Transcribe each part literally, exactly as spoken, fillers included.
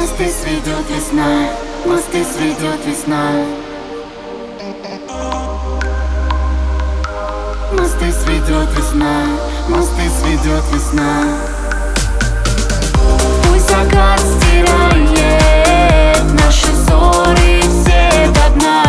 Мосты сведет весна, мосты сведет весна. Мосты сведет весна, мосты сведет весна. Пусть закат стирает наши ссоры все до дна.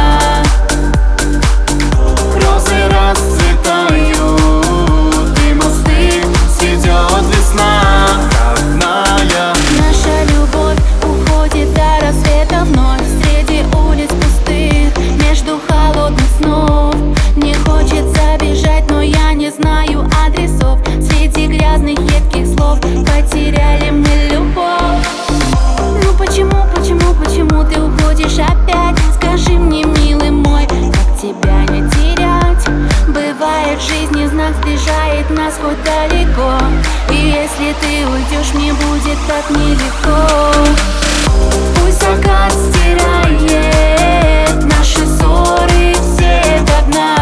Розы расцветают, и мосты сведет весна. Родная. Наша любовь уходит до рассвета вновь. Среди улиц пустых, между холодных снов. Не хочется бежать, но я не знаю адресов. Среди грязных едких слов потеряли мы любовь. Ну почему, почему, почему ты уходишь опять? Скажи мне, милый мой, как тебя не терять? Бывает в жизни знак сближает нас хоть далеко. И если ты уйдешь, мне будет так нелегко. Пусть закат стирает наши ссоры все до дна.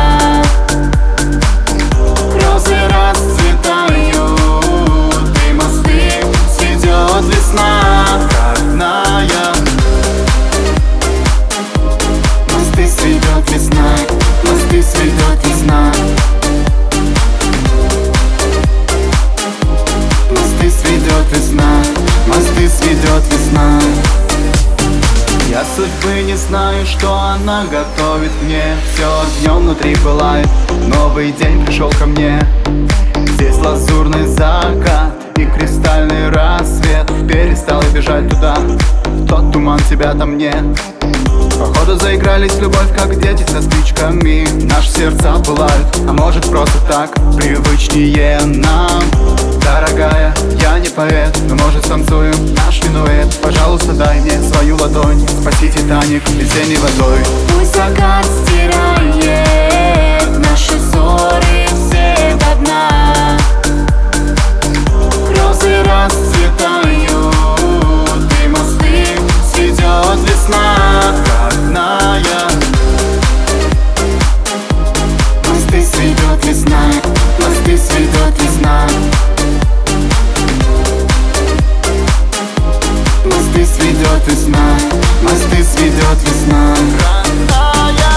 Розы расцветают, и мосты сведет весна. Родная. Мосты сведет весна, мосты сведет весна. Мосты сведет весна, мосты сведет весна. Я судьбы не знаю, что она готовит мне. Все днем внутри пылает, новый день пришел ко мне. Здесь лазурный закат и кристальный рассвет. Перестал бежать туда, в тот туман, тебя там нет. Походу заигрались в любовь, как дети со спичками. Наши сердца пылают, а может просто так привычнее нам. Дорогая, я не поэт, но может станцуем наш минуэт. Пожалуйста, дай мне свою ладонь, спаси Титаник весенней водой. Пусть закат стирает наши ссоры все до дна. Розы расцветают, и мосты сведет весна. Родная. Мосты сведет весна, мосты сведет весна. Мосты сведет весна, мосты сведет весна. Родная.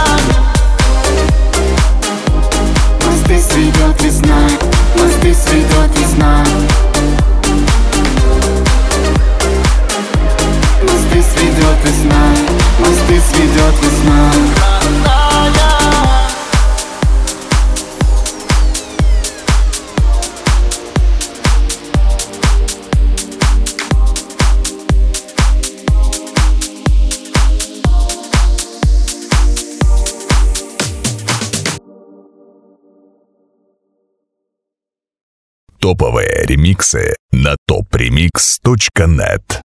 Мосты сведет весна, мосты сведет весна. Мосты сведет весна, мосты сведет весна. Топовые ремиксы на топ ремикс точка нет.